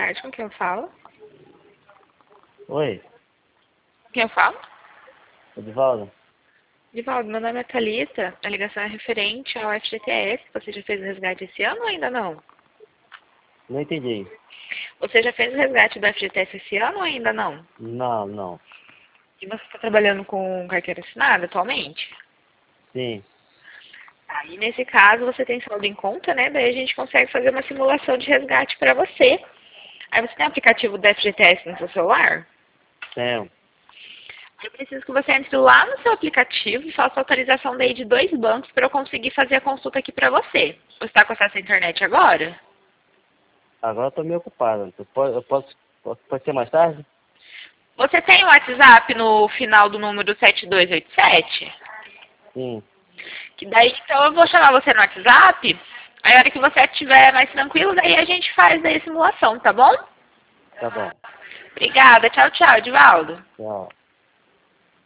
tarde, com quem eu falo? Oi, Quem eu falo? Edivaldo. Divaldo, meu nome é Thalita, a ligação é referente ao FGTS. Você já fez o resgate esse ano ou ainda não? Não entendi. Você já fez o resgate do FGTS esse ano ou ainda não? Não, não. E você está trabalhando com carteira assinada atualmente? Sim. Aí, nesse caso, você tem saldo em conta, né? Daí a gente consegue fazer uma simulação de resgate para você. Aí você tem o aplicativo do FGTS no seu celular? Tenho. Eu preciso que você entre lá no seu aplicativo e faça a autorização daí de 2 bancos para eu conseguir fazer a consulta aqui para você. Você está com acesso à internet agora? Agora eu tô meio ocupado. Pode ser mais tarde? Você tem o WhatsApp no final do número 7287? Sim. Que daí, então, eu vou chamar você no WhatsApp. Aí, a hora que você estiver mais tranquilo, daí a gente faz daí a simulação, tá bom? Tá bom. Obrigada. Tchau, tchau, Edivaldo. Tchau.